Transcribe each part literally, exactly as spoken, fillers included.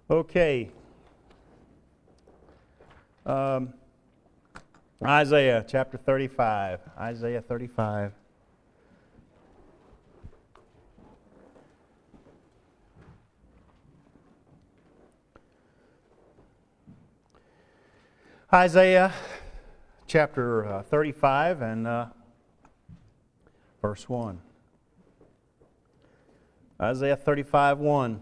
Okay. Um, Isaiah chapter thirty-five. Isaiah thirty-five. Isaiah chapter uh, thirty-five and uh, verse one. Isaiah thirty-five, one.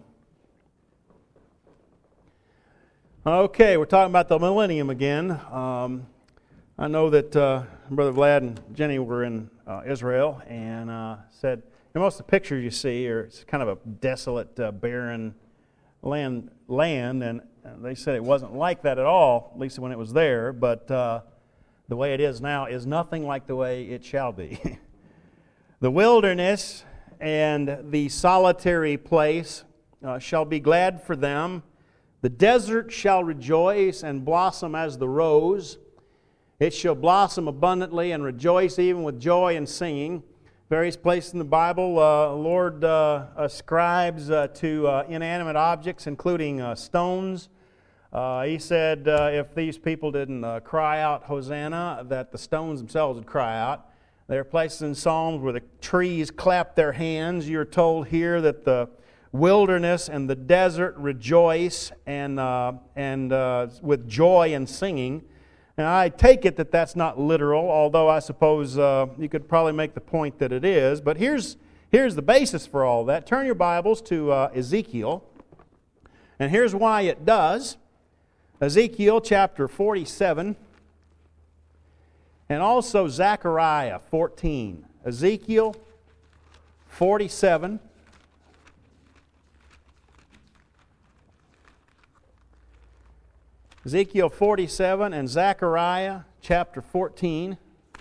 Okay, we're talking about the millennium again. Um, I know that uh, Brother Vlad and Jenny were in uh, Israel and uh, said, and most of the pictures you see are it's kind of a desolate, uh, barren land, land, and they said it wasn't like that at all, at least when it was there, but uh, the way it is now is nothing like the way it shall be. The wilderness and the solitary place uh, shall be glad for them. The desert shall rejoice and blossom as the rose. It shall blossom abundantly and rejoice even with joy and singing. Various places in the Bible, uh, Lord uh, ascribes uh, to uh, inanimate objects, including uh, stones. Uh, he said uh, if these people didn't uh, cry out Hosanna, that the stones themselves would cry out. There are places in Psalms where the trees clap their hands. You're told here that the wilderness and the desert rejoice and uh, and uh, with joy and singing. Now, I take it that that's not literal, although I suppose uh, you could probably make the point that it is. But here's here's the basis for all that. Turn your Bibles to uh, Ezekiel, and here's why it does. Ezekiel chapter forty-seven, and also Zechariah fourteen. Ezekiel forty-seven. Ezekiel forty-seven and Zechariah chapter fourteen.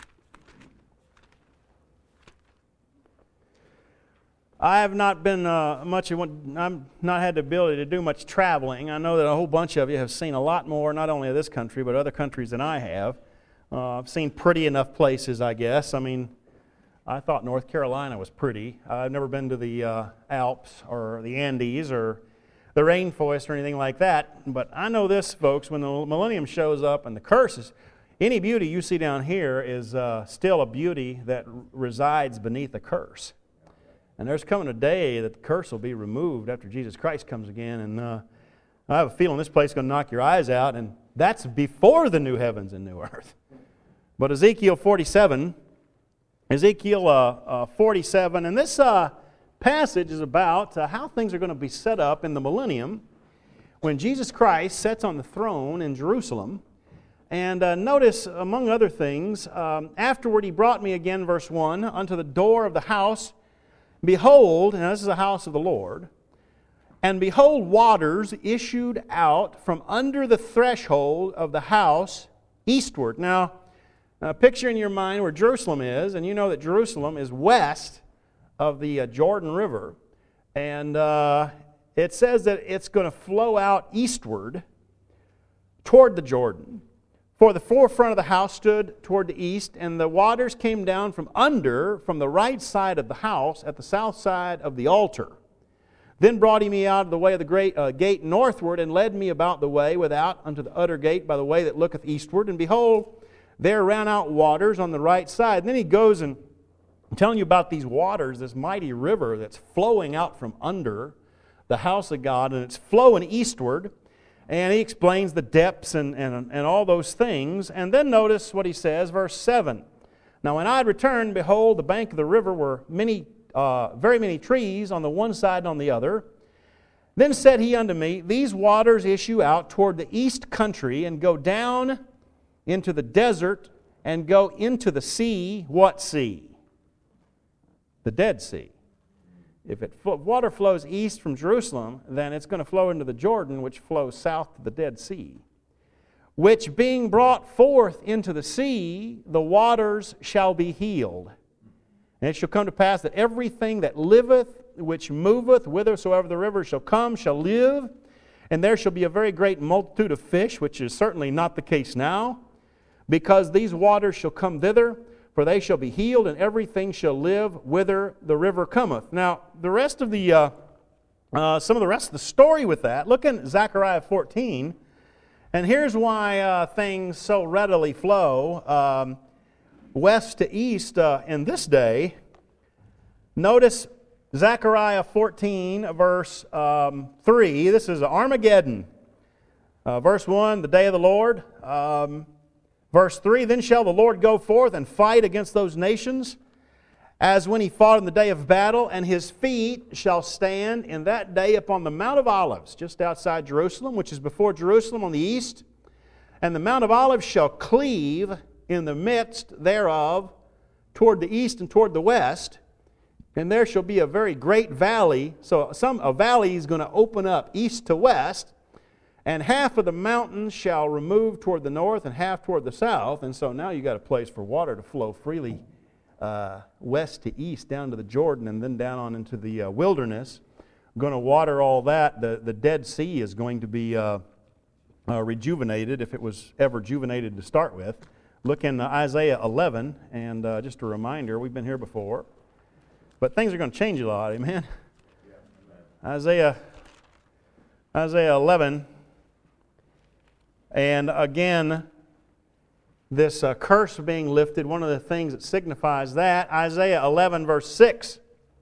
I have not been uh, much, I've not had the ability to do much traveling. I know that a whole bunch of you have seen a lot more, not only of this country, but other countries than I have. Uh, I've seen pretty enough places, I guess. I mean, I thought North Carolina was pretty. I've never been to the uh, Alps or the Andes or the rainforest or anything like that. But I know this, folks, when the millennium shows up and the curses, any beauty you see down here is uh, still a beauty that r- resides beneath a curse. And there's coming a day that the curse will be removed after Jesus Christ comes again. And uh, I have a feeling this place is going to knock your eyes out. And that's before the new heavens and new earth. But Ezekiel forty-seven, Ezekiel uh, uh, forty-seven, and this Uh, passage is about uh, how things are going to be set up in the millennium when Jesus Christ sits on the throne in Jerusalem. And uh, notice, among other things, um, afterward he brought me again, verse one, unto the door of the house. Behold, and this is the house of the Lord, and behold, waters issued out from under the threshold of the house eastward. Now, uh, picture in your mind where Jerusalem is, and you know that Jerusalem is west of the uh, Jordan River, and uh, it says that it's going to flow out eastward toward the Jordan. For the forefront of the house stood toward the east, and the waters came down from under, from the right side of the house, at the south side of the altar. Then brought he me out of the way of the great uh, gate northward, and led me about the way without unto the utter gate by the way that looketh eastward. And behold, there ran out waters on the right side. And then he goes and I'm telling you about these waters, this mighty river that's flowing out from under the house of God, and it's flowing eastward. And he explains the depths and, and, and all those things. And then notice what he says, verse seven. Now when I had returned, behold, the bank of the river were many, uh, very many trees on the one side and on the other. Then said he unto me, these waters issue out toward the east country, and go down into the desert, and go into the sea. What sea? The Dead Sea. If it water flows east from Jerusalem, then it's going to flow into the Jordan, which flows south to the Dead Sea. Which being brought forth into the sea, the waters shall be healed. And it shall come to pass that everything that liveth, which moveth, whithersoever the river shall come, shall live. And there shall be a very great multitude of fish, which is certainly not the case now, because these waters shall come thither. For they shall be healed, and everything shall live whither the river cometh. Now, the rest of the uh, uh, some of the rest of the story with that. Look in Zechariah fourteen, and here's why uh, things so readily flow um, west to east uh, in this day. Notice Zechariah fourteen, verse um, three. This is Armageddon. Uh, verse one, the day of the Lord. Um, verse three, then shall the Lord go forth and fight against those nations, as when he fought in the day of battle, and his feet shall stand in that day upon the Mount of Olives, just outside Jerusalem, which is before Jerusalem on the east. And the Mount of Olives shall cleave in the midst thereof toward the east and toward the west. And there shall be a very great valley. So some a valley is going to open up east to west. And half of the mountains shall remove toward the north and half toward the south. And so now you got a place for water to flow freely uh, west to east down to the Jordan and then down on into the uh, wilderness. Going to water all that. The, the Dead Sea is going to be uh, uh, rejuvenated, if it was ever rejuvenated to start with. Look in uh, Isaiah eleven, and uh, just a reminder, we've been here before. But things are going to change a lot, amen? Yeah, Isaiah, Isaiah eleven. And again, this uh, curse being lifted, one of the things that signifies that, Isaiah eleven, verse six.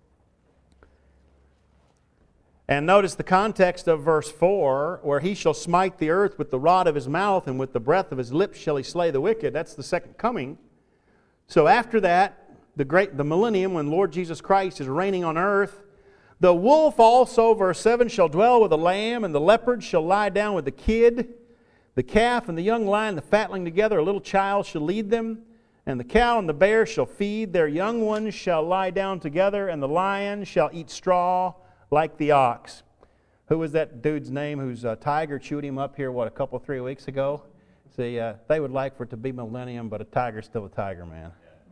And notice the context of verse four, where he shall smite the earth with the rod of his mouth, and with the breath of his lips shall he slay the wicked. That's the second coming. So after that, the great the millennium, when Lord Jesus Christ is reigning on earth, the wolf also, verse seven, shall dwell with the lamb, and the leopard shall lie down with the kid. The calf and the young lion, the fatling together, a little child shall lead them. And the cow and the bear shall feed, their young ones shall lie down together, and the lion shall eat straw like the ox. Who was that dude's name whose uh, tiger chewed him up here, what, a couple, three weeks ago? See, uh, they would like for it to be millennium, but a tiger's still a tiger, man.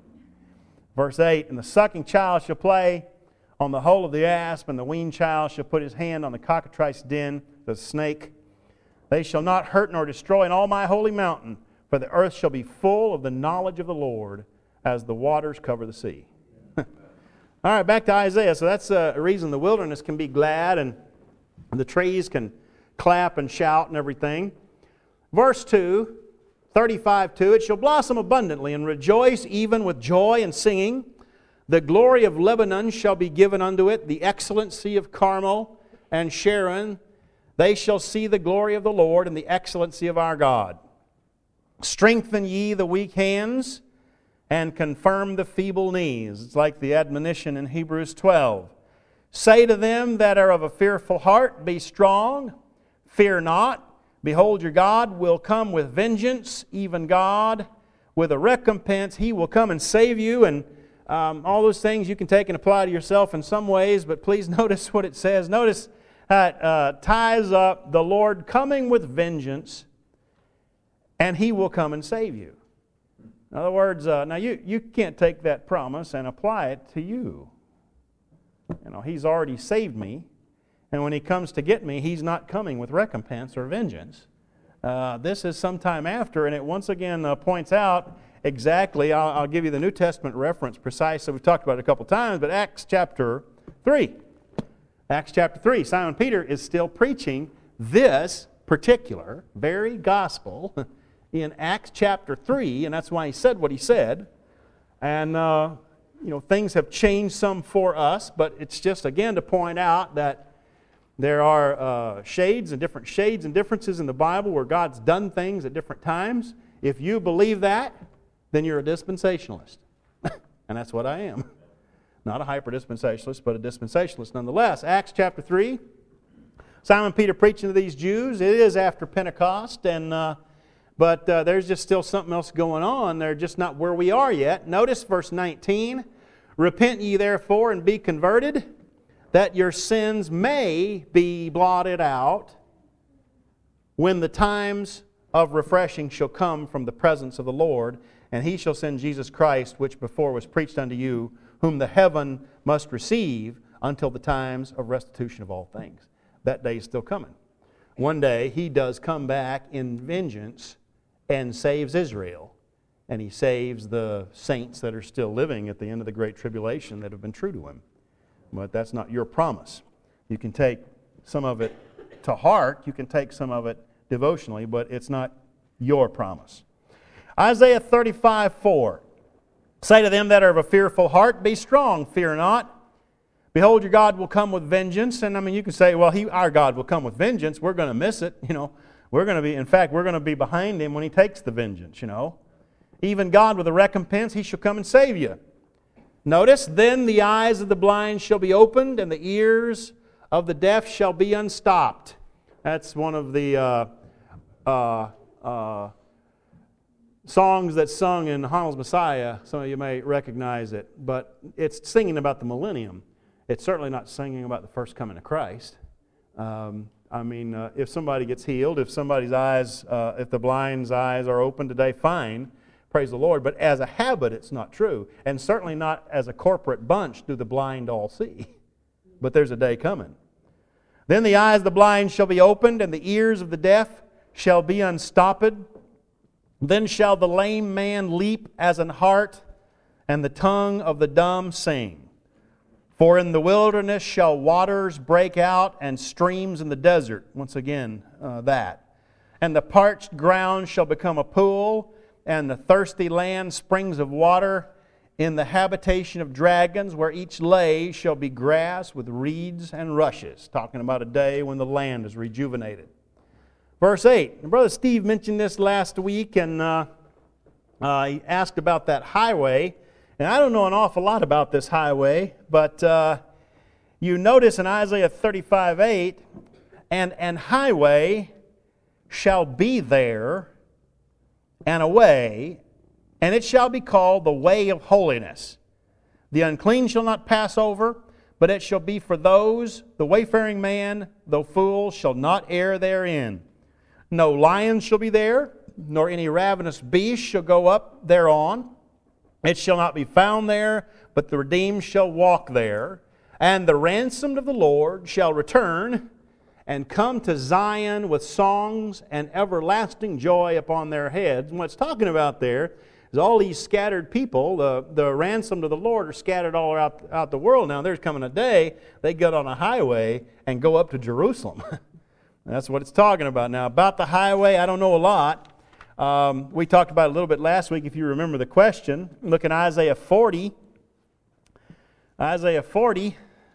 Verse eight, and the sucking child shall play on the hole of the asp, and the weaned child shall put his hand on the cockatrice den, the snake. They shall not hurt nor destroy in all my holy mountain, for the earth shall be full of the knowledge of the Lord as the waters cover the sea. All right, back to Isaiah. So that's a reason the wilderness can be glad and the trees can clap and shout and everything. Verse two, thirty-five two, it shall blossom abundantly and rejoice even with joy and singing. The glory of Lebanon shall be given unto it, the excellency of Carmel and Sharon. They shall see the glory of the Lord and the excellency of our God. Strengthen ye the weak hands and confirm the feeble knees. It's like the admonition in Hebrews twelve. Say to them that are of a fearful heart, be strong, fear not. Behold, your God will come with vengeance, even God with a recompense. He will come and save you. And um, all those things you can take and apply to yourself in some ways, but please notice what it says. Notice that uh, ties up the Lord coming with vengeance, and He will come and save you. In other words, uh, now you, you can't take that promise and apply it to you. You know, He's already saved me, and when He comes to get me, He's not coming with recompense or vengeance. Uh, this is sometime after, and it once again uh, points out exactly, I'll, I'll give you the New Testament reference precisely. We've talked about it a couple times, but Acts chapter three. Acts chapter three, Simon Peter is still preaching this particular, very gospel in Acts chapter three, and that's why he said what he said. And, uh, you know, things have changed some for us, but it's just, again, to point out that there are uh, shades and different shades and differences in the Bible where God's done things at different times. If you believe that, then you're a dispensationalist. And that's what I am. Not a hyper-dispensationalist, but a dispensationalist nonetheless. Acts chapter three. Simon Peter preaching to these Jews. It is after Pentecost, and uh, but uh, there's just still something else going on. They're just not where we are yet. Notice verse nineteen. Repent ye therefore and be converted, that your sins may be blotted out, when the times of refreshing shall come from the presence of the Lord, and He shall send Jesus Christ, which before was preached unto you, whom the heaven must receive until the times of restitution of all things. That day is still coming. One day He does come back in vengeance and saves Israel. And He saves the saints that are still living at the end of the Great Tribulation that have been true to Him. But that's not your promise. You can take some of it to heart. You can take some of it devotionally, but it's not your promise. Isaiah thirty-five four. Say to them that are of a fearful heart, be strong, fear not. Behold, your God will come with vengeance. And I mean, you can say, well, he, our God will come with vengeance. We're going to miss it. You know, we're going to be, in fact, we're going to be behind Him when He takes the vengeance, you know. Even God with a recompense, He shall come and save you. Notice, then the eyes of the blind shall be opened, and the ears of the deaf shall be unstopped. That's one of the uh, uh, uh, songs that's sung in Handel's Messiah. Some of you may recognize it, but it's singing about the millennium. It's certainly not singing about the first coming of Christ. Um, I mean, uh, if somebody gets healed, if somebody's eyes, uh, if the blind's eyes are open today, fine, praise the Lord. But as a habit, it's not true. And certainly not as a corporate bunch do the blind all see. But there's a day coming. Then the eyes of the blind shall be opened, and the ears of the deaf shall be unstopped. Then shall the lame man leap as an hart, and the tongue of the dumb sing. For in the wilderness shall waters break out, and streams in the desert. Once again, uh, that. And the parched ground shall become a pool, and the thirsty land springs of water. In the habitation of dragons, where each lay shall be grass with reeds and rushes. Talking about a day when the land is rejuvenated. Verse eight. And Brother Steve mentioned this last week, and uh, uh, he asked about that highway. And I don't know an awful lot about this highway, but uh, you notice in Isaiah thirty-five eight, and an highway shall be there, and a way, and it shall be called the way of holiness. The unclean shall not pass over, but it shall be for those, the wayfaring man, though fool, shall not err therein. No lion shall be there, nor any ravenous beast shall go up thereon. It shall not be found there, but the redeemed shall walk there. And the ransomed of the Lord shall return and come to Zion with songs and everlasting joy upon their heads. And what it's talking about there is all these scattered people, the, the ransomed of the Lord, are scattered all out, out the world. Now there's coming a day they get on a highway and go up to Jerusalem. That's what it's talking about. Now about the highway, I don't know a lot. Um, we talked about it a little bit last week, if you remember the question. Look in Isaiah forty. Isaiah forty.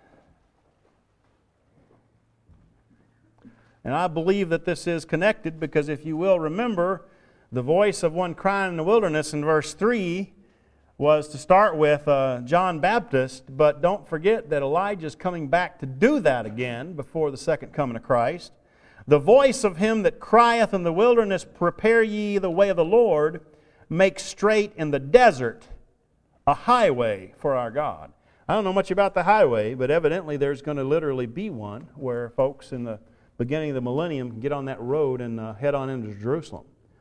And I believe that this is connected because if you will remember, the voice of one crying in the wilderness in verse three was to start with uh, John Baptist, but don't forget that Elijah's coming back to do that again before the second coming of Christ. The voice of him that crieth in the wilderness, prepare ye the way of the Lord, make straight in the desert a highway for our God. I don't know much about the highway, but evidently there's going to literally be one where folks in the beginning of the millennium can get on that road and uh, head on into Jerusalem.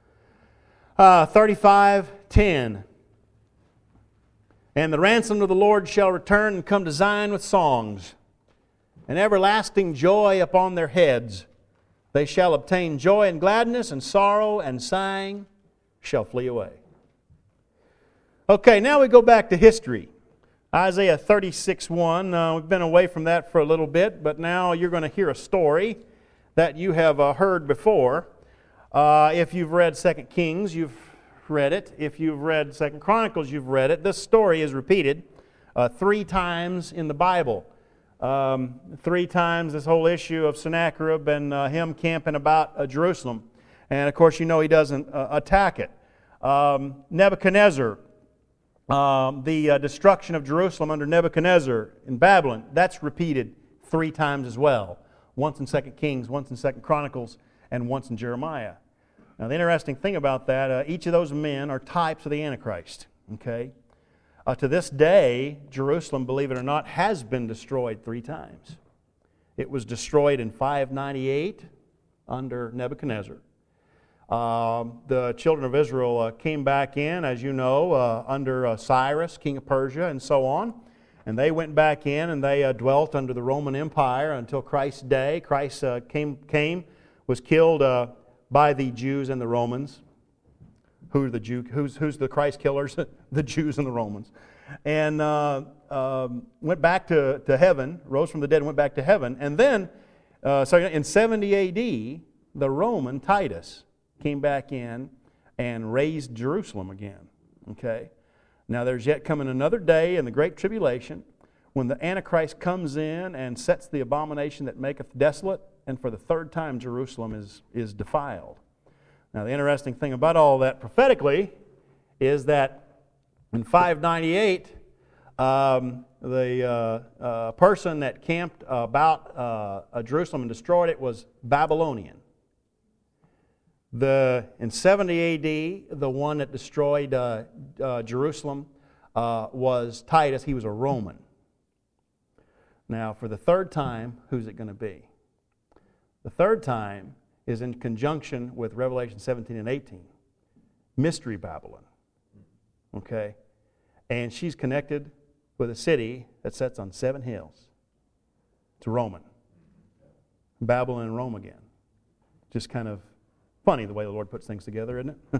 Uh, thirty-five ten. And the ransomed of the Lord shall return and come to Zion with songs, and everlasting joy upon their heads. They shall obtain joy and gladness, and sorrow and sighing shall flee away. Okay, now we go back to history. Isaiah thirty-six one. Uh, we've been away from that for a little bit, but now you're going to hear a story that you have uh, heard before. Uh, if you've read Second Kings, you've read it. If you've read Second Chronicles, you've read it. This story is repeated uh, three times in the Bible. Um, three times this whole issue of Sennacherib and uh, him camping about uh, Jerusalem. And of course you know he doesn't uh, attack it. Um, Nebuchadnezzar, um, the uh, destruction of Jerusalem under Nebuchadnezzar in Babylon, that's repeated three times as well. Once in Second Kings, once in Second Chronicles, and once in Jeremiah. Now the interesting thing about that, uh, each of those men are types of the Antichrist. Okay? Uh, to this day, Jerusalem, believe it or not, has been destroyed three times. It was destroyed in five ninety-eight under Nebuchadnezzar. Uh, the children of Israel uh, came back in, as you know, uh, under uh, Cyrus, king of Persia, and so on. And they went back in and they uh, dwelt under the Roman Empire until Christ's day. Christ uh, came, came, was killed uh, by the Jews and the Romans. Who are the Jew? Who's who's the Christ killers? The Jews and the Romans, and uh, um, went back to, to heaven, rose from the dead, and went back to heaven. And then uh, so in seventy A D, the Roman Titus came back in and razed Jerusalem again. Okay? Now there's yet coming another day in the Great Tribulation when the Antichrist comes in and sets the abomination that maketh desolate, and for the third time Jerusalem is, is defiled. Now the interesting thing about all that prophetically is that in five ninety-eight, um, the uh, uh, person that camped about uh, Jerusalem and destroyed it was Babylonian. The, in seventy A D, the one that destroyed uh, uh, Jerusalem uh, was Titus. He was a Roman. Now, for the third time, who's it going to be? The third time is in conjunction with Revelation seventeen and eighteen. Mystery Babylon. Okay? And she's connected with a city that sits on seven hills. It's Roman. Babylon and Rome again. Just kind of funny the way the Lord puts things together, isn't it?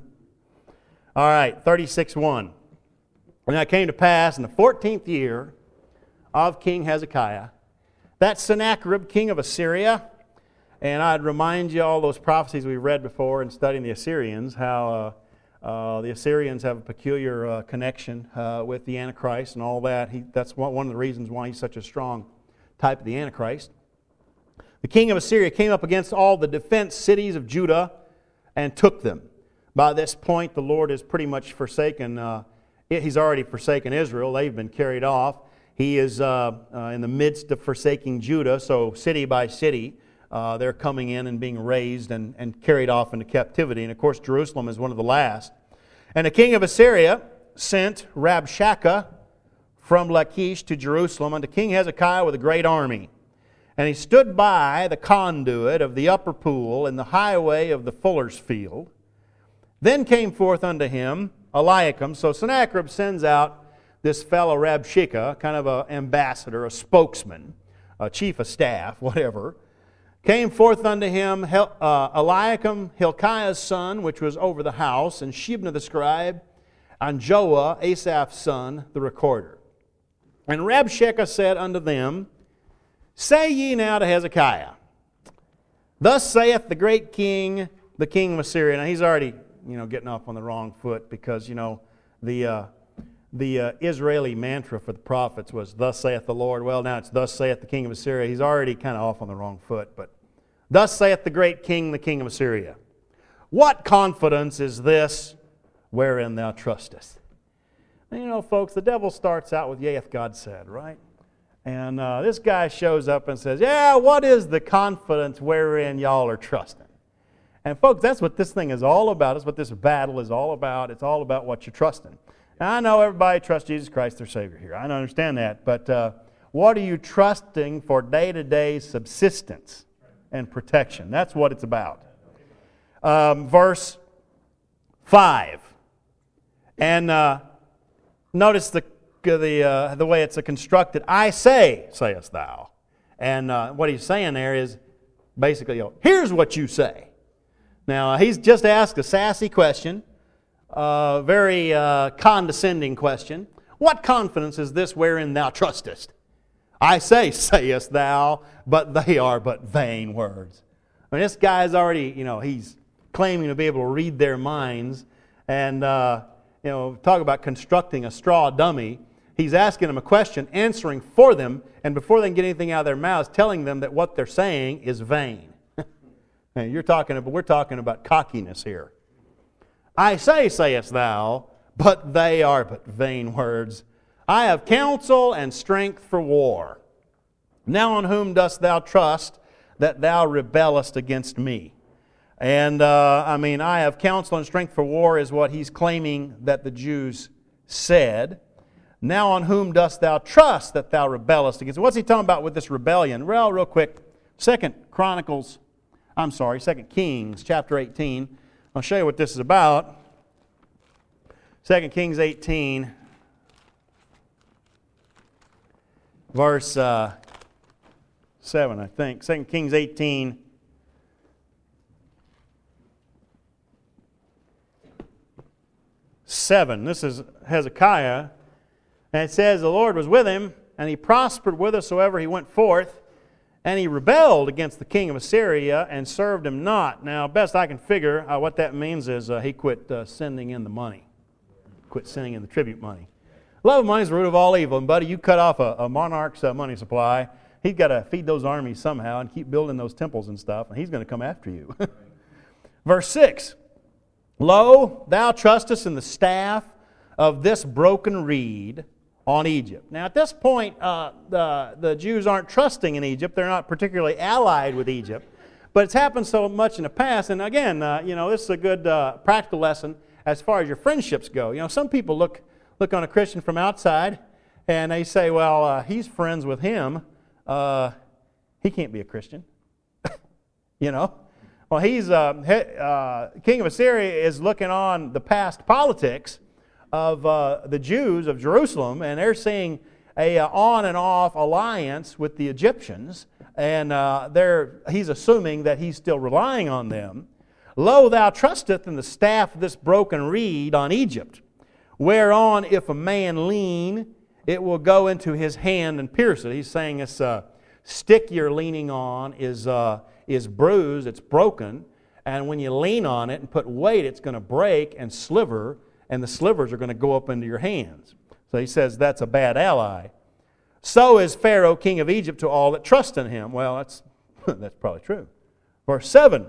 All right, thirty-six one. And it came to pass in the fourteenth year of King Hezekiah, that Sennacherib, king of Assyria, and I'd remind you all those prophecies we read before in studying the Assyrians, how uh, uh, the Assyrians have a peculiar uh, connection uh, with the Antichrist and all that. He, that's one, one of the reasons why he's such a strong type of the Antichrist. The king of Assyria came up against all the defense cities of Judah and took them. By this point, the Lord has pretty much forsaken, uh, He's already forsaken Israel. They've been carried off. He is uh, uh, in the midst of forsaking Judah, so city by city, uh, they're coming in and being raised and, and carried off into captivity. And of course, Jerusalem is one of the last. And the king of Assyria sent Rabshakeh from Lachish to Jerusalem unto King Hezekiah with a great army. And he stood by the conduit of the upper pool in the highway of the fuller's field. Then came forth unto him Eliakim. So Sennacherib sends out this fellow Rabshakeh, kind of an ambassador, a spokesman, a chief of staff, whatever. Came forth unto him uh, Eliakim, Hilkiah's son, which was over the house, and Shebna the scribe, and Joah, Asaph's son, the recorder. And Rabshakeh said unto them, Say ye now to Hezekiah, Thus saith the great king, the king of Assyria. Now he's already, you know, getting off on the wrong foot because, you know, the uh, the uh, Israeli mantra for the prophets was, Thus saith the Lord. Well, now it's Thus saith the king of Assyria. He's already kind of off on the wrong foot. But Thus saith the great king, the king of Assyria. What confidence is this wherein thou trustest? And you know, folks, the devil starts out with, Yea, hath God said, right? And uh, this guy shows up and says, yeah, what is the confidence wherein y'all are trusting? And folks, that's what this thing is all about. That's what this battle is all about. It's all about what you're trusting. Now, I know everybody trusts Jesus Christ, their Savior here. I understand that. But uh, what are you trusting for day-to-day subsistence and protection? That's what it's about. Um, verse five. And uh, notice the the uh, the way it's constructed. I say, sayest thou. And uh, what he's saying there is basically, you know, here's what you say. Now, he's just asked a sassy question, a very uh, condescending question. What confidence is this wherein thou trustest? I say, sayest thou, but they are but vain words. I mean, this guy's already, you know, he's claiming to be able to read their minds and, uh, you know, talk about constructing a straw dummy. He's asking them a question, answering for them, and before they can get anything out of their mouths, telling them that what they're saying is vain. And you're talking about, we're talking about cockiness here. I say, sayest thou, but they are but vain words. I have counsel and strength for war. Now on whom dost thou trust that thou rebellest against me? And, uh, I mean, I have counsel and strength for war is what he's claiming that the Jews said. Now on whom dost thou trust that thou rebellest against me? What's he talking about with this rebellion? Well, real quick, Second Chronicles, I'm sorry, Second Kings, chapter eighteen. I'll show you what this is about. Second Kings eighteen, verse uh, seven, I think. Second Kings eighteen, seven. This is Hezekiah. And it says, the Lord was with him, and he prospered whithersoever he went forth. And he rebelled against the king of Assyria and served him not. Now, best I can figure, uh, what that means is uh, he quit uh, sending in the money. Quit sending in the tribute money. Love of money is the root of all evil. And buddy, you cut off a, a monarch's uh, money supply, he's got to feed those armies somehow and keep building those temples and stuff, and he's going to come after you. Verse six, Lo, thou trustest in the staff of this broken reed on Egypt. Now at this point, uh, the, the Jews aren't trusting in Egypt. They're not particularly allied with Egypt. But it's happened so much in the past. And again, uh, you know, this is a good uh, practical lesson as far as your friendships go. You know, some people look, look on a Christian from outside and they say, well, uh, he's friends with him. Uh, he can't be a Christian. You know? Well, he's, uh, uh, King of Assyria is looking on the past politics of uh, the Jews of Jerusalem, and they're seeing a uh, on and off alliance with the Egyptians, and uh, they're, he's assuming that he's still relying on them. Lo, thou trusteth in the staff of this broken reed on Egypt, whereon if a man lean, it will go into his hand and pierce it. He's saying this uh, stick you're leaning on is, uh, is bruised, it's broken, and when you lean on it and put weight, it's going to break and sliver, and the slivers are going to go up into your hands. So he says that's a bad ally. So is Pharaoh, king of Egypt, to all that trust in him. Well, that's, that's probably true. Verse seven.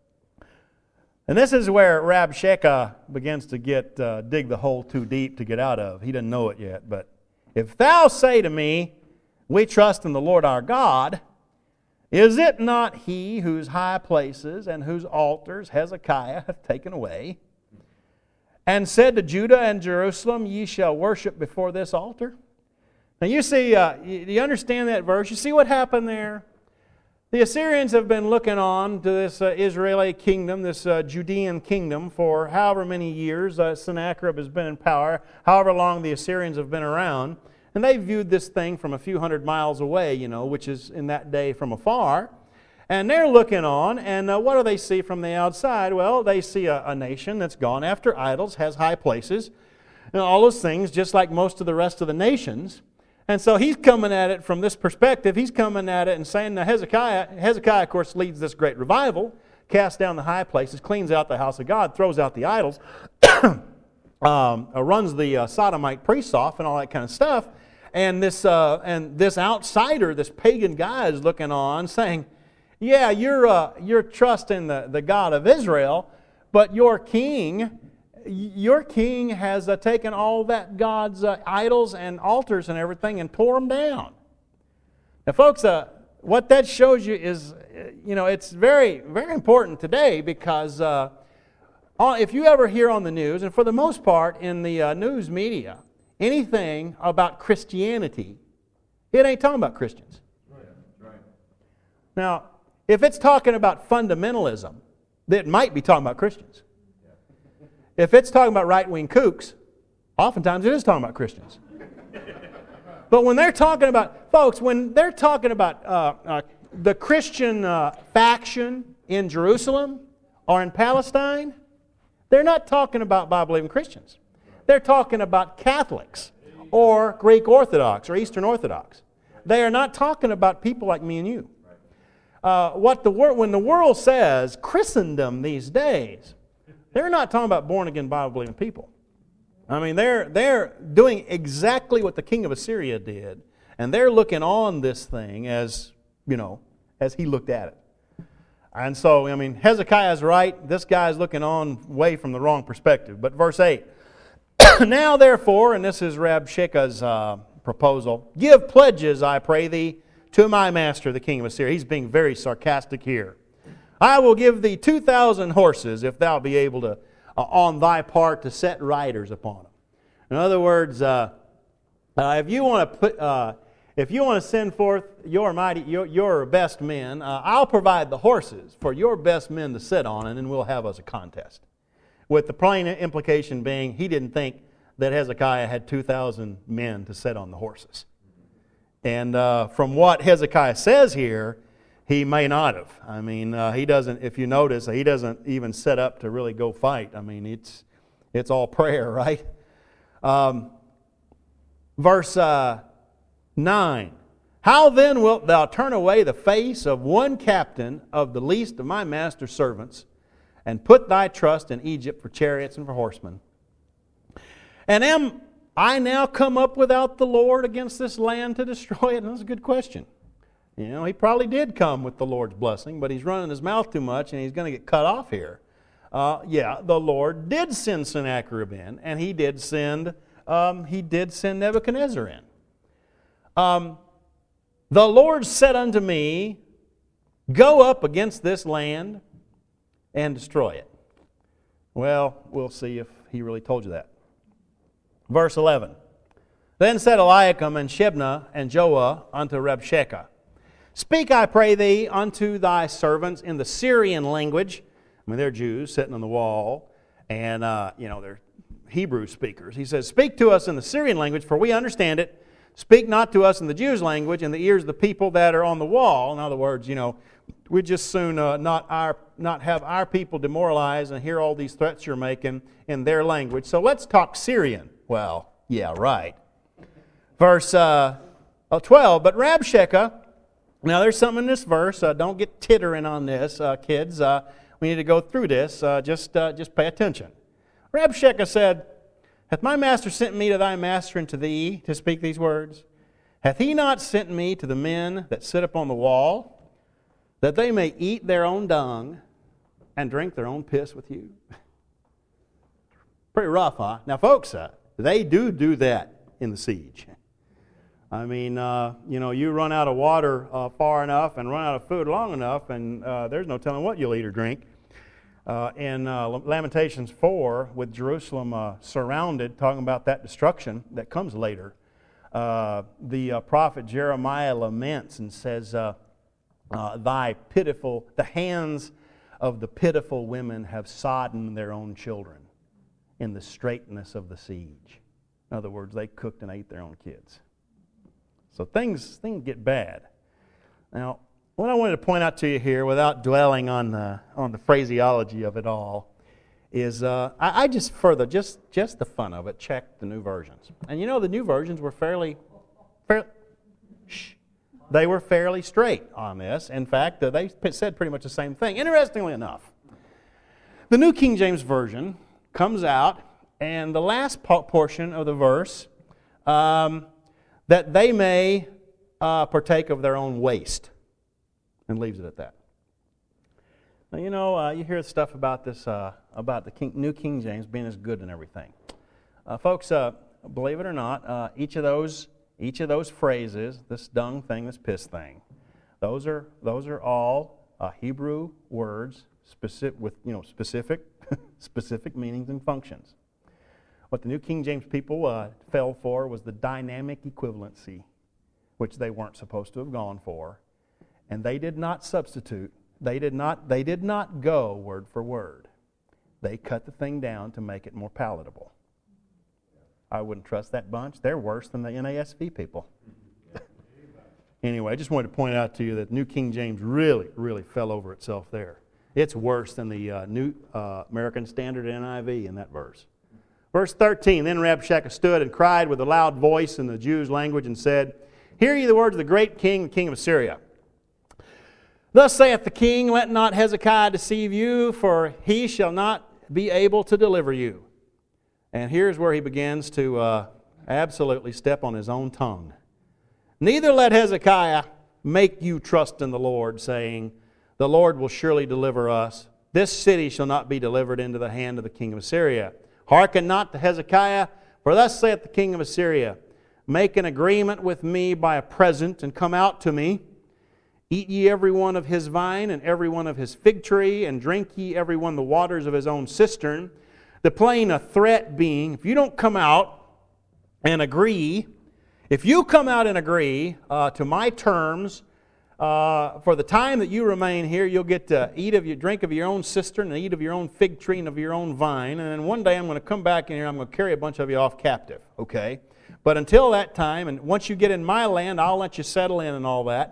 And this is where Rabshakeh begins to get uh, dig the hole too deep to get out of. He doesn't know it yet. But if thou say to me, we trust in the Lord our God, is it not he whose high places and whose altars Hezekiah hath taken away, and said to Judah and Jerusalem, ye shall worship before this altar? Now you see, uh, you, you understand that verse? You see what happened there? The Assyrians have been looking on to this uh, Israeli kingdom, this uh, Judean kingdom, for however many years uh, Sennacherib has been in power, however long the Assyrians have been around. And they viewed this thing from a few hundred miles away, you know, which is in that day from afar. And they're looking on, and uh, what do they see from the outside? Well, they see a, a nation that's gone after idols, has high places, and all those things, just like most of the rest of the nations. And so he's coming at it from this perspective. He's coming at it and saying to Hezekiah, Hezekiah, of course, leads this great revival, casts down the high places, cleans out the house of God, throws out the idols, um, uh, runs the uh, sodomite priests off and all that kind of stuff. And this, uh, and this outsider, this pagan guy is looking on saying, yeah, you're, uh, you're trusting the, the God of Israel, but your king, your king has uh, taken all that God's uh, idols and altars and everything and tore them down. Now, folks, uh, what that shows you is, you know, it's very, very important today because uh, if you ever hear on the news, and for the most part in the uh, news media, anything about Christianity, it ain't talking about Christians. Right. Right. Now, if it's talking about fundamentalism, it might be talking about Christians. If it's talking about right-wing kooks, oftentimes it is talking about Christians. But when they're talking about, folks, when they're talking about uh, uh, the Christian uh, faction in Jerusalem or in Palestine, they're not talking about Bible-believing Christians. They're talking about Catholics or Greek Orthodox or Eastern Orthodox. They are not talking about people like me and you. Uh, what the wor- when the world says Christendom these days, they're not talking about born-again Bible-believing people. I mean, they're, they're doing exactly what the king of Assyria did, and they're looking on this thing as, you know, as he looked at it. And so, I mean, Hezekiah's right. This guy's looking on way from the wrong perspective. But verse eight, now therefore, and this is Rabshakeh's uh, proposal, give pledges, I pray thee, to my master, the king of Assyria. He's being very sarcastic here. I will give thee two thousand horses if thou be able to, uh, on thy part, to set riders upon them. In other words, uh, uh, if you want to put, uh, if you want to send forth your mighty, your, your best men, uh, I'll provide the horses for your best men to sit on, and then we'll have us a contest. With the plain implication being, he didn't think that Hezekiah had two thousand men to sit on the horses. And uh, from what Hezekiah says here, he may not have. I mean, uh, he doesn't, if you notice, he doesn't even set up to really go fight. I mean, it's it's all prayer, right? Um, verse uh, nine. How then wilt thou turn away the face of one captain of the least of my master's servants, and put thy trust in Egypt for chariots and for horsemen? And am I now come up without the Lord against this land to destroy it? And that's a good question. You know, he probably did come with the Lord's blessing, but he's running his mouth too much and he's going to get cut off here. Uh, yeah, the Lord did send Sennacherib in, and he did send um, he did send Nebuchadnezzar in. Um, the Lord said unto me, go up against this land and destroy it. Well, we'll see if he really told you that. Verse eleven. Then said Eliakim and Shebna and Joah unto Rabshakeh, speak, I pray thee, unto thy servants in the Syrian language. I mean, they're Jews sitting on the wall, and, uh, you know, they're Hebrew speakers. He says, speak to us in the Syrian language, for we understand it. Speak not to us in the Jews' language, in the ears of the people that are on the wall. In other words, you know, we'd just soon uh, not our not have our people demoralized and hear all these threats you're making in their language. So let's talk Syrian. Well, yeah, right. Verse uh, twelve, but Rabshakeh, now there's something in this verse. Uh, don't get tittering on this, uh, kids. Uh, we need to go through this. Uh, just, uh, just pay attention. Rabshakeh said, hath my master sent me to thy master and to thee to speak these words? Hath he not sent me to the men that sit upon the wall, that they may eat their own dung and drink their own piss with you? Pretty rough, huh? Now, folks, uh, they do do that in the siege. I mean, uh, you know, you run out of water uh, far enough and run out of food long enough, and uh, there's no telling what you'll eat or drink. Uh, in uh, Lamentations four, with Jerusalem uh, surrounded, talking about that destruction that comes later, uh, the uh, prophet Jeremiah laments and says, uh, uh, thy pitiful, the hands of the pitiful women have sodden their own children in the straightness of the siege. In other words, they cooked and ate their own kids. So things, things get bad. Now, what I wanted to point out to you here, without dwelling on the, on the phraseology of it all, is uh, I, I just further, just, just the fun of it, checked the new versions. And you know, the new versions were fairly, fairly shh, they were fairly straight on this. In fact, uh, they said pretty much the same thing. Interestingly enough, the New King James Version comes out, and the last portion of the verse, um, that they may uh, partake of their own waste, and leaves it at that. Now, you know, uh, you hear stuff about this, uh, about the King, New King James being as good and everything. Uh, folks, uh, believe it or not, uh, each of those, each of those phrases, this dung thing, this piss thing, those are those are all uh, Hebrew words specific with you know specific specific meanings and functions. What the New King James people uh, fell for was the dynamic equivalency, which they weren't supposed to have gone for. And they did not substitute. They did not, they did not go word for word. They cut the thing down to make it more palatable. I wouldn't trust that bunch. They're worse than the N A S V people. Anyway, I just wanted to point out to you that New King James really, really fell over itself there. It's worse than the uh, New uh, American Standard N I V in that verse. Verse thirteen, then Rabshakeh stood and cried with a loud voice in the Jews' language and said, hear ye the words of the great king, the king of Assyria. Thus saith the king, let not Hezekiah deceive you, for he shall not be able to deliver you. And here's where he begins to uh, absolutely step on his own tongue. Neither let Hezekiah make you trust in the Lord, saying, the Lord will surely deliver us. This city shall not be delivered into the hand of the king of Assyria. Hearken not to Hezekiah, for thus saith the king of Assyria, make an agreement with me by a present, and come out to me. Eat ye every one of his vine, and every one of his fig tree, and drink ye every one the waters of his own cistern. The plain a threat being, if you don't come out and agree, if you come out and agree uh, to my terms, uh, for the time that you remain here, you'll get to eat of your drink of your own cistern, and eat of your own fig tree, and of your own vine. And then one day I'm going to come back in here, I'm going to carry a bunch of you off captive, okay? But until that time, and once you get in my land, I'll let you settle in and all that.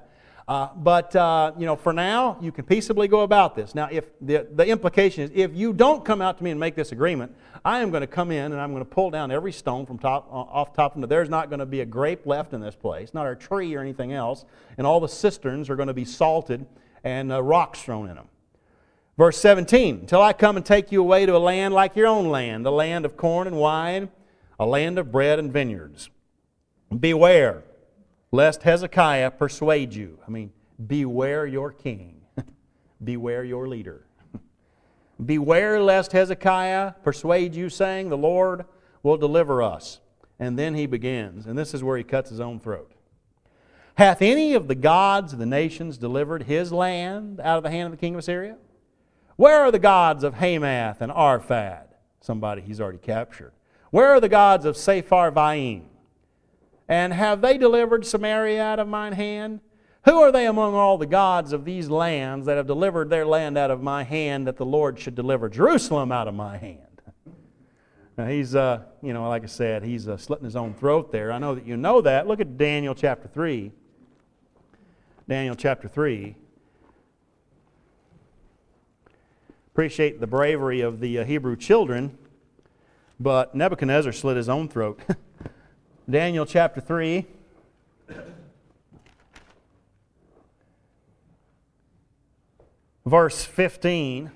Uh, but, uh, you know, for now, you can peaceably go about this. Now, if the, the implication is, if you don't come out to me and make this agreement, I am going to come in and I'm going to pull down every stone from top, uh, off top. Of, there's not going to be a grape left in this place, not a tree or anything else. And all the cisterns are going to be salted and uh, rocks thrown in them. Verse seventeen, until I come and take you away to a land like your own land, a land of corn and wine, a land of bread and vineyards. Beware, lest Hezekiah persuade you. I mean, beware your king. Beware your leader. Beware lest Hezekiah persuade you, saying, the Lord will deliver us. And then he begins, and this is where he cuts his own throat. Hath any of the gods of the nations delivered his land out of the hand of the king of Assyria? Where are the gods of Hamath and Arphad? Somebody he's already captured. Where are the gods of Sepharvaim? And have they delivered Samaria out of mine hand? Who are they among all the gods of these lands that have delivered their land out of my hand, that the Lord should deliver Jerusalem out of my hand? Now he's, uh, you know, like I said, he's uh, slitting his own throat there. I know that you know that. Look at Daniel chapter three. Daniel chapter three. Appreciate the bravery of the uh, Hebrew children, but Nebuchadnezzar slit his own throat. Daniel chapter three. Verse fifteen.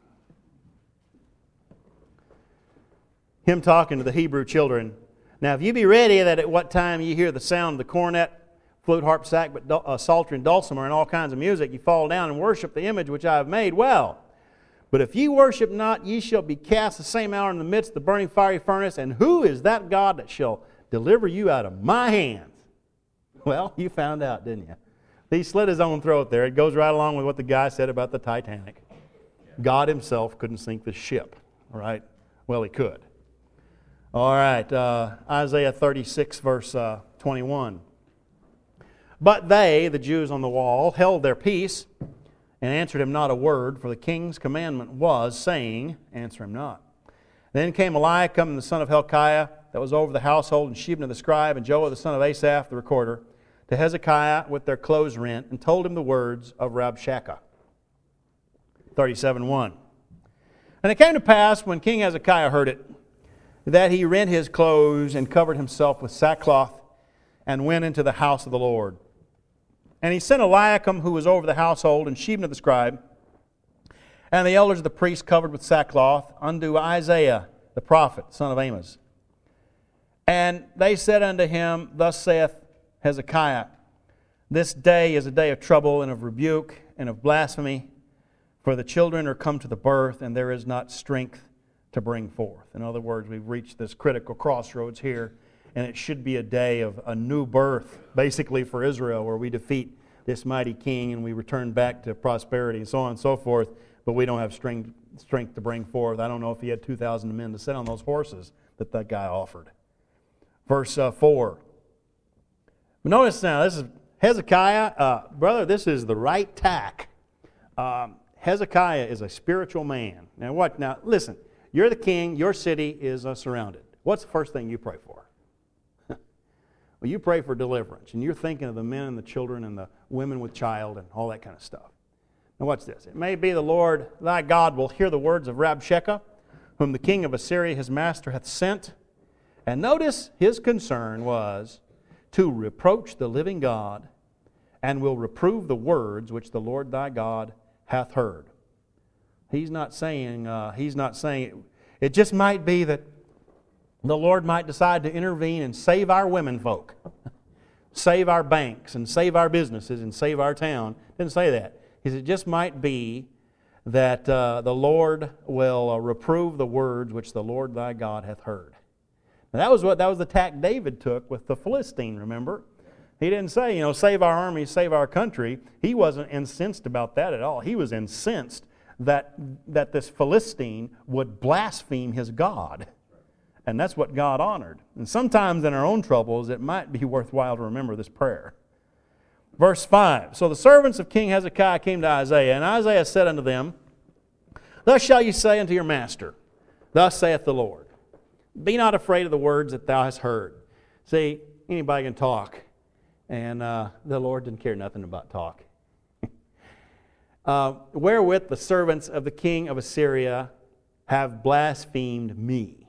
Him talking to the Hebrew children. Now if you be ready that at what time you hear the sound of the cornet, flute, harp, sack, but uh, psaltery and dulcimer and all kinds of music, you fall down and worship the image which I have made. Well, but if ye worship not, ye shall be cast the same hour in the midst of the burning fiery furnace. And who is that God that shall deliver you out of my hands? Well, you found out, didn't you? He slit his own throat there. It goes right along with what the guy said about the Titanic. God himself couldn't sink the ship, right? Well, he could. All right, uh, Isaiah thirty-six, verse uh, twenty-one. But they, the Jews on the wall, held their peace and answered him not a word, for the king's commandment was, saying, answer him not. Then came Eliakim, the son of Hilkiah, that was over the household, and Shebna the scribe, and Joah the son of Asaph the recorder, to Hezekiah with their clothes rent, and told him the words of Rabshakeh. thirty-seven one. And it came to pass, when King Hezekiah heard it, that he rent his clothes and covered himself with sackcloth, and went into the house of the Lord. And he sent Eliakim, who was over the household, and Shebna the scribe, and the elders of the priests covered with sackcloth, unto Isaiah the prophet, son of Amos. And they said unto him, thus saith Hezekiah, this day is a day of trouble and of rebuke and of blasphemy, for the children are come to the birth, and there is not strength to bring forth. In other words, we've reached this critical crossroads here, and it should be a day of a new birth, basically for Israel, where we defeat this mighty king and we return back to prosperity and so on and so forth, but we don't have strength, strength to bring forth. I don't know if he had two thousand men to sit on those horses that that guy offered. Verse uh, four. But notice now, this is Hezekiah. Uh, brother, this is the right tack. Um, Hezekiah is a spiritual man. Now what? Now listen, you're the king, your city is uh, surrounded. What's the first thing you pray for? Well, you pray for deliverance, and you're thinking of the men and the children and the women with child and all that kind of stuff. Now watch this. It may be the Lord thy God will hear the words of Rabshakeh, whom the king of Assyria his master hath sent. And notice his concern was to reproach the living God, and will reprove the words which the Lord thy God hath heard. He's not saying, uh, he's not saying, it, it just might be that the Lord might decide to intervene and save our women folk, save our banks, and save our businesses, and save our town. Didn't say that. He said it just might be that uh, the Lord will uh, reprove the words which the Lord thy God hath heard. Now that was what that was the tack David took with the Philistine, remember? He didn't say, you know, save our army, save our country. He wasn't incensed about that at all. He was incensed that, that this Philistine would blaspheme his God. And that's what God honored. And sometimes in our own troubles, it might be worthwhile to remember this prayer. Verse five. So the servants of King Hezekiah came to Isaiah, and Isaiah said unto them, thus shall you say unto your master, thus saith the Lord, be not afraid of the words that thou hast heard. See, anybody can talk, and uh, the Lord didn't care nothing about talk. uh, wherewith the servants of the king of Assyria have blasphemed me.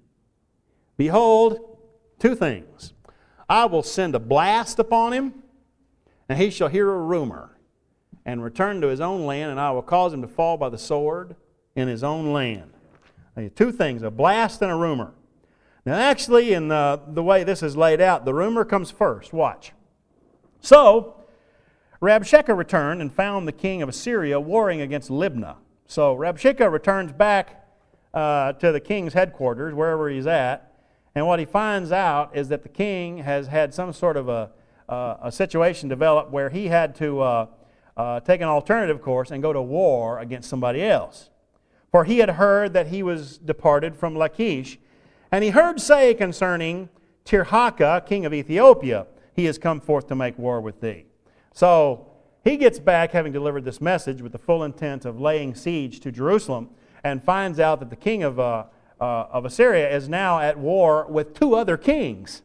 Behold, two things. I will send a blast upon him, and he shall hear a rumor, and return to his own land, and I will cause him to fall by the sword in his own land. Now, two things, a blast and a rumor. Now actually, in the, the way this is laid out, the rumor comes first. Watch. So, Rabshakeh returned and found the king of Assyria warring against Libnah. So Rabshakeh returns back uh, to the king's headquarters, wherever he's at, and what he finds out is that the king has had some sort of a, uh, a situation develop where he had to uh, uh, take an alternative course and go to war against somebody else. For he had heard that he was departed from Lachish, and he heard say concerning Tirhakah, king of Ethiopia, he has come forth to make war with thee. So he gets back, having delivered this message with the full intent of laying siege to Jerusalem, and finds out that the king of, uh, uh, of Assyria is now at war with two other kings.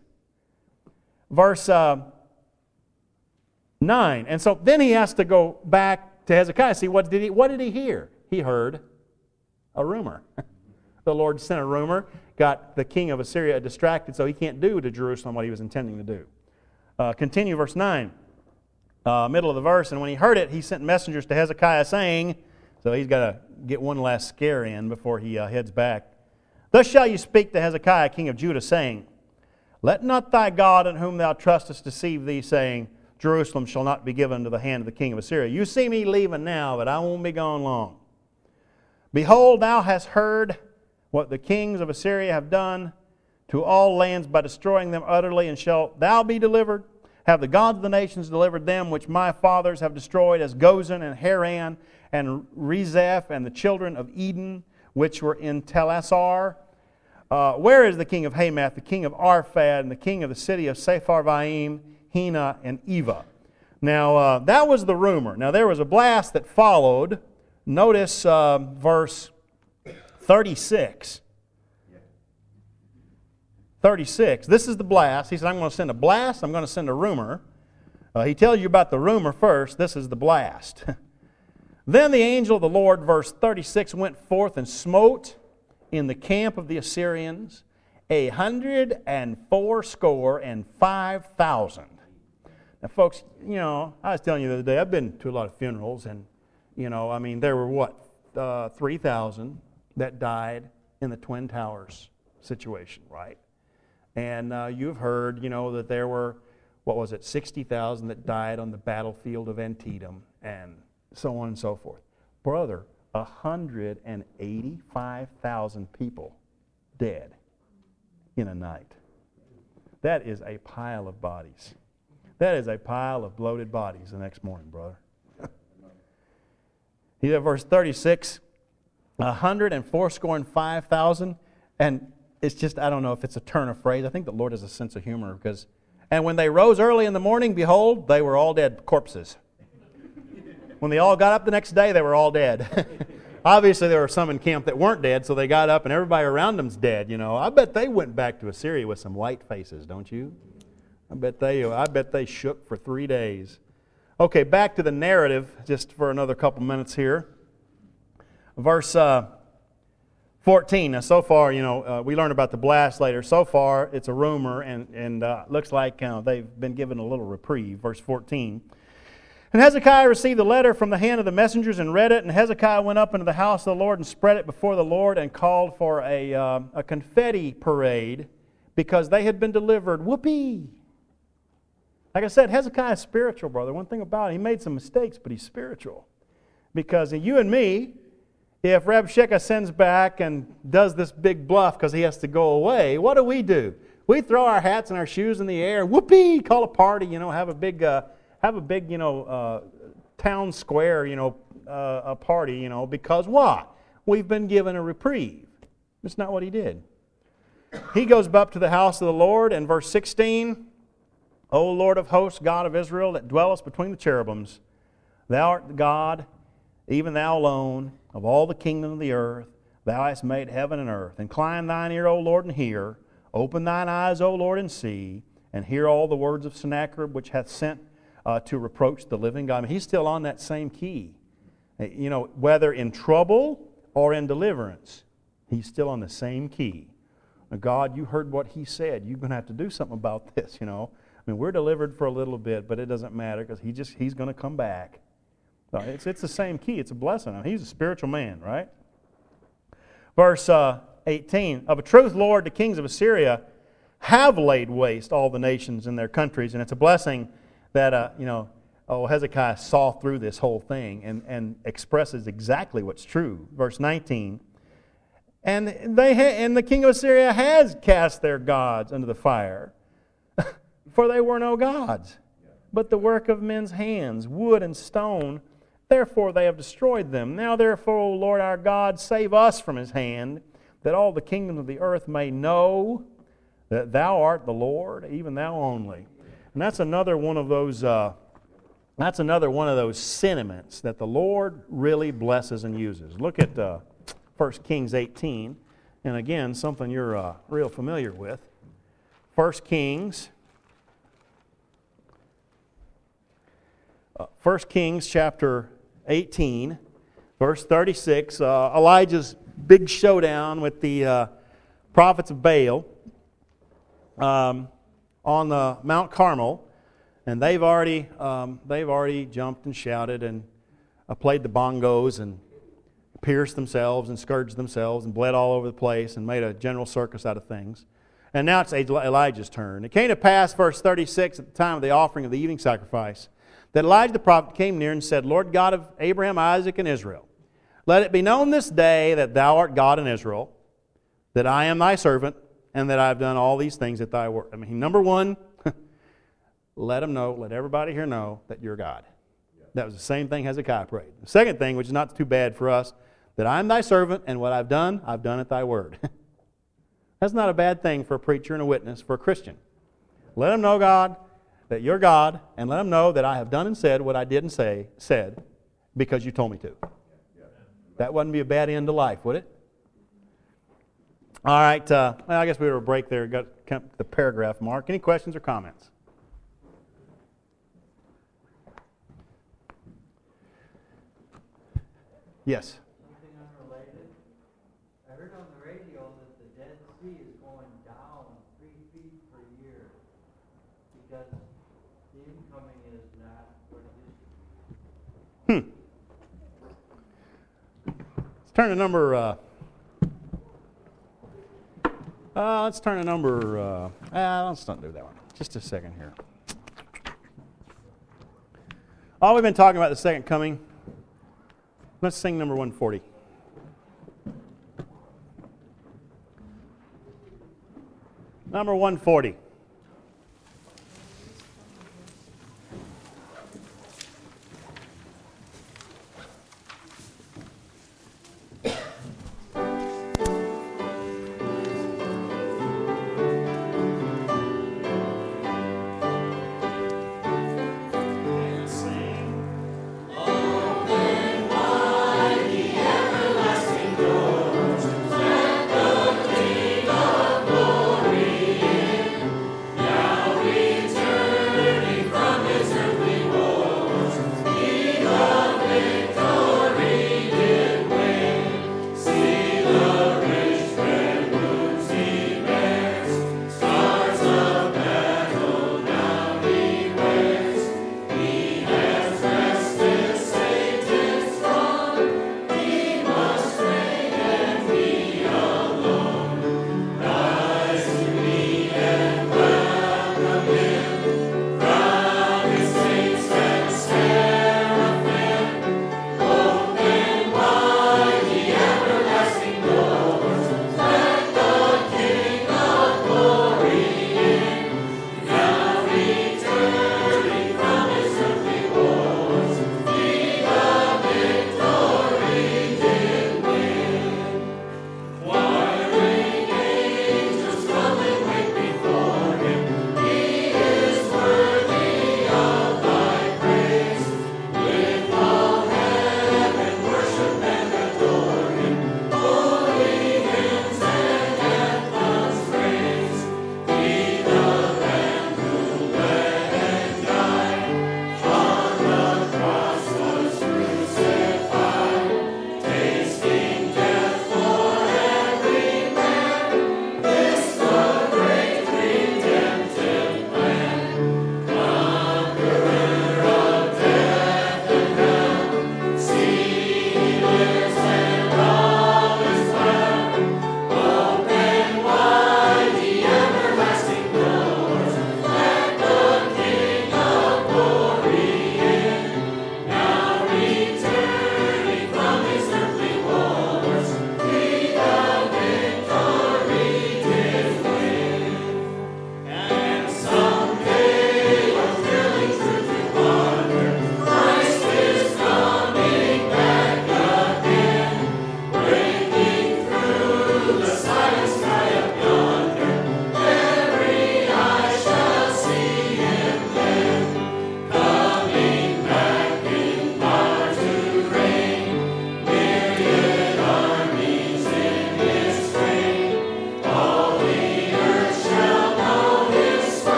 Verse uh, nine. And so then he has to go back to Hezekiah. See, what did he, what did he hear? He heard a rumor. The Lord sent a rumor, got the king of Assyria distracted, so he can't do to Jerusalem what he was intending to do. Uh, continue verse nine. Uh, middle of the verse, and when he heard it, he sent messengers to Hezekiah saying, so he's got to get one last scare in before he uh, heads back. Thus shall you speak to Hezekiah, king of Judah, saying, let not thy God in whom thou trustest deceive thee, saying, Jerusalem shall not be given into the hand of the king of Assyria. You see me leaving now, but I won't be gone long. Behold, thou hast heard what the kings of Assyria have done to all lands by destroying them utterly, and shalt thou be delivered? Have the gods of the nations delivered them which my fathers have destroyed, as Gozan and Haran and Rezeph and the children of Eden, which were in Telassar? Uh, where is the king of Hamath, the king of Arphad, and the king of the city of Sepharvaim, Hena, and Eva? Now, uh, that was the rumor. Now, there was a blast that followed. Notice uh, verse thirty-six. thirty-six. This is the blast. He said, I'm going to send a blast. I'm going to send a rumor. Uh, he tells you about the rumor first. This is the blast. Then the angel of the Lord, verse thirty-six, went forth and smote in the camp of the Assyrians a hundred and fourscore and five thousand. Now, folks, you know, I was telling you the other day, I've been to a lot of funerals, and, you know, I mean, there were what, uh, three thousand that died in the Twin Towers situation, right? And uh, you've heard, you know, that there were, what was it, sixty thousand that died on the battlefield of Antietam, and so on and so forth. Brother, one hundred eighty-five thousand people dead in a night. That is a pile of bodies. That is a pile of bloated bodies the next morning, brother. He said, verse thirty-six, one hundred and fourscore and five thousand, and it's just, I don't know if it's a turn of phrase. I think the Lord has a sense of humor, because, and when they rose early in the morning, behold, they were all dead corpses. When they all got up the next day, they were all dead. Obviously, there were some in camp that weren't dead, so they got up and everybody around them's dead, you know. I bet they went back to Assyria with some white faces, don't you? I bet they, I bet they shook for three days. Okay, back to the narrative, just for another couple minutes here. Verse uh, fourteen. Now, so far, you know, uh, we learn about the blast later. So far, it's a rumor, and and uh, looks like uh, they've been given a little reprieve. Verse fourteen. And Hezekiah received the letter from the hand of the messengers and read it. And Hezekiah went up into the house of the Lord and spread it before the Lord and called for a uh, a confetti parade, because they had been delivered. Whoopee! Like I said, Hezekiah is spiritual, brother. One thing about it, he made some mistakes, but he's spiritual. Because you and me, if Rabshakeh sends back and does this big bluff because he has to go away, what do we do? We throw our hats and our shoes in the air, whoopee, call a party, you know, have a big, uh, have a big, you know, uh, town square, you know, uh, a party, you know, because what? We've been given a reprieve. That's not what he did. He goes up to the house of the Lord, and verse sixteen, O Lord of hosts, God of Israel, that dwellest between the cherubims, thou art the God, even thou alone, of all the kingdom of the earth. Thou hast made heaven and earth. Incline thine ear, O Lord, and hear. Open thine eyes, O Lord, and see. And hear all the words of Sennacherib, which hath sent uh, to reproach the living God. I mean, he's still on that same key. You know, whether in trouble or in deliverance, He's still on the same key. Now, God, you heard what He said. You're going to have to do something about this, you know. I mean, we're delivered for a little bit, but it doesn't matter because he just, He's going to come back. So it's, it's the same key. It's a blessing. I mean, He's a spiritual man, right? Verse uh, eighteen, of a truth, Lord, the kings of Assyria have laid waste all the nations in their countries. And it's a blessing that, uh, you know, oh, Hezekiah saw through this whole thing and, and expresses exactly what's true. Verse nineteen, and they ha- and the king of Assyria has cast their gods into the fire, for they were no gods, but the work of men's hands, wood and stone. Therefore they have destroyed them. Now therefore, O Lord our God, save us from his hand, that all the kingdoms of the earth may know that thou art the Lord, even thou only. And that's another one of those uh, that's another one of those sentiments that the Lord really blesses and uses. Look at uh, First Kings eighteen, and again, something you're uh, real familiar with. First Kings, uh, First Kings chapter eighteen, verse thirty-six. Uh, Elijah's big showdown with the uh, prophets of Baal um, on the Mount Carmel, and they've already um, they've already jumped and shouted and uh, played the bongos and pierced themselves and scourged themselves and bled all over the place and made a general circus out of things. And now it's Elijah's turn. It came to pass, verse thirty-six, at the time of the offering of the evening sacrifice, that Elijah the prophet came near and said, Lord God of Abraham, Isaac, and Israel, let it be known this day that thou art God in Israel, that I am thy servant, and that I have done all these things at thy word. I mean, number one, let them know, let everybody here know that you're God. That was the same thing Hezekiah prayed. The second thing, which is not too bad for us, that I am thy servant, and what I've done, I've done at thy word. That's not a bad thing for a preacher and a witness, for a Christian. Let them know, God, that you're God, and let them know that I have done and said what I did and say, said, because you told me to. That wouldn't be a bad end to life, would it? All right, uh, well, I guess we were a break there. Got the paragraph mark. Any questions or comments? Yes. Something unrelated. I heard on the radio that the Dead Sea is going down three feet per year because the incoming is not what it used to be. Hmm. Let's turn to number. Uh, uh, let's turn to number. Uh, uh, let's not do that one. Just a second here. Oh, we've been talking about the second coming. Let's sing number one forty. Number one forty.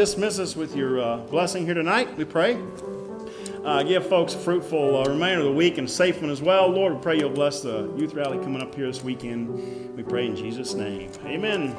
dismiss us with your uh, blessing here tonight, we pray. Uh, give folks a fruitful uh, remainder of the week and a safe one as well. Lord, we pray you'll bless the youth rally coming up here this weekend. We pray in Jesus' name. Amen.